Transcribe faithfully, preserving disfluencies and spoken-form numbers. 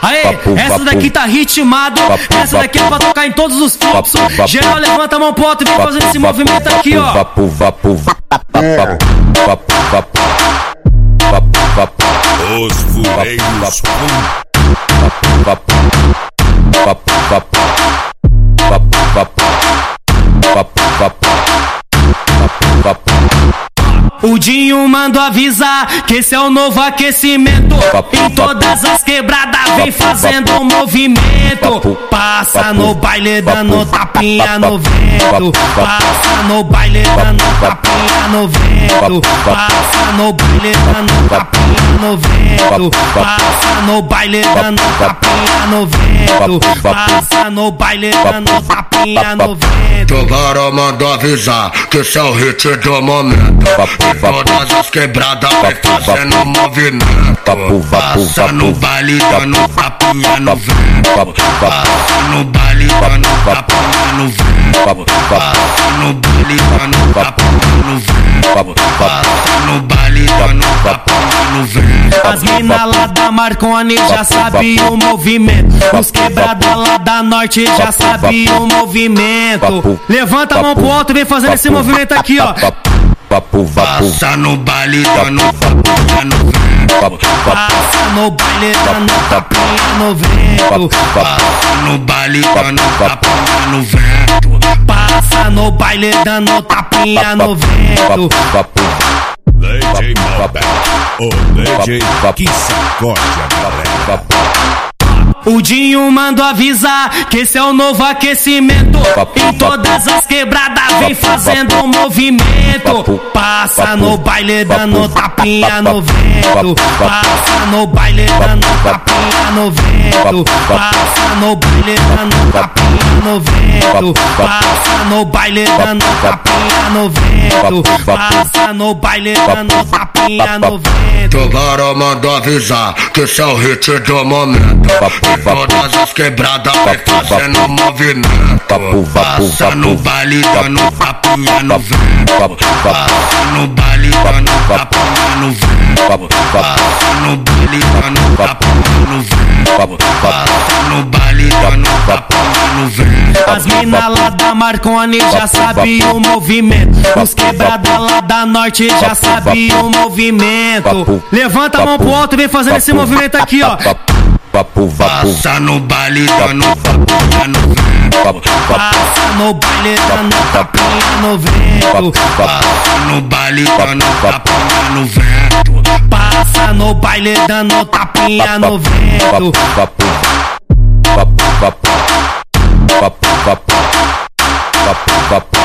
Aê, essa daqui tá ritmado, essa daqui é pra tocar em todos os fluxos. Geral, levanta a mão pro alto e vem fazendo esse movimento aqui, ó. Os fuleiros O Dinho manda avisar que esse é o novo aquecimento. Em todas as quebradas vem fazendo um movimento. Passa no baile dando tapinha no vento. Passa no baile dando tapinha no vento. Passa no baile dando tapinha no vento. Passa no baile dando tapinha no vento. Passa no baile dando tapinha no vento. Agora manda avisar que esse é o hit do momento. Todas as quebradas vai fazendo movimento. Passa no baile dando tapinha no vento. Passa no baile dando tapinha no vento. Passa no baile dando tapinha no vento. Passa no baile dando tapinha no vento. As mina lá da Marconi já sabiam o movimento. Os quebrada lá da Norte já sabiam o movimento. Levanta a mão pro alto e vem fazendo esse movimento aqui, ó. Passa no baile dando tapinha no vento. Passa no baile dando tapinha no vento. Passa no baile dando tapinha no vento. Passa no baile dando tapinha no vento. D J Malbec, o D J que sacode a galera. O Dinho manda avisar que esse é o novo aquecimento. Em todas as quebradas vem fazendo um movimento. Passa no baile dando tapinha no vento. Passa no baile dando tapinha no vento. Passa no baile dando tapinha no vento. Passa no baile dando tapinha no vento. Passa no baile dando tapinha no vento. Agora manda avisar que esse é o hit do momento. Todas as quebradas vai fazendo movimento. Passa no baile dando tapinha no vento. Passa no baile dando tapinha no vento. Passa no baile dando tapinha no vento. Passa no baile dando tapinha no vento. As mina lá da Marconi já sabiam o movimento. Os quebrada lá da Norte já sabiam o movimento. Levanta a mão pro alto e vem fazendo esse movimento aqui, ó. Passa no baile dando tapinha no vento. Passa no baile dando tapinha no vento. Passa no baile dando tapinha no vento. Passa no baile dando tapinha no vento. Papo, papo,